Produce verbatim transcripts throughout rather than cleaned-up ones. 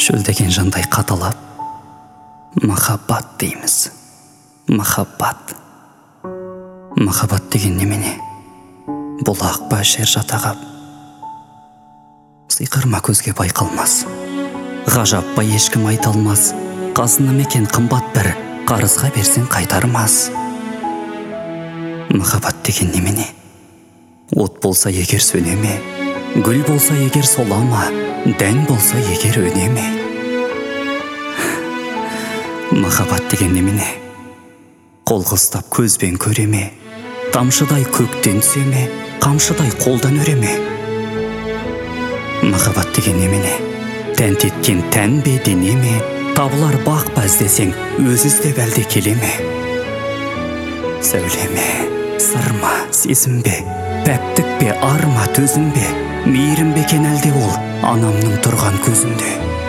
шөлдеген жандай қаталап, махаббат дейміз. Махаббат. Махаббат деген немене? Бұлақ па, жер жатағап? Сиқырма көзге байқалмас, ғажап па ешкім айта алмас. Қазына мекен қымбат бір, қарызға берсең қайтармас. Махаббат деген немене? От болса егер сөнеме, гүл болса егер солама, дән болса егер өнеме. Махаббат деген немене? Қол қыстап көзбен көреме, тамшыдай көктен түсеме, қамшыдай қолдан өреме. Махаббат деген немене? Тән теткен тән бе, денеме, табылар бақ па іздесең, өз іздеп әлде келеме. Сәулеме, сырма, сезім бе, пәктік пе, арма, төзім бе, мейірім бе екен әлде ол анамның тұрған көзінде.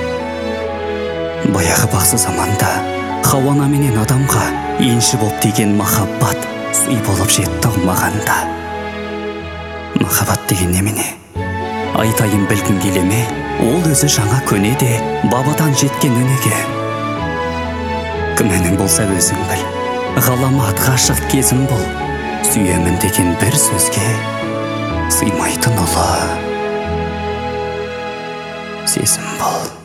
Баяғы бақсы заманда Хауана менен адамға енші боп деген махаббат сый болып жетті алмағанда. Махаббат деген немене? Айтайын білгің келеме, ол өзі жаңа көне де бабадан жеткен өнеге. Күмәнің болса өзің біл, ғаламат ғашық кезім бұл, сүйемін деген бір сөзге сыймайтын ұлы сезім бұл.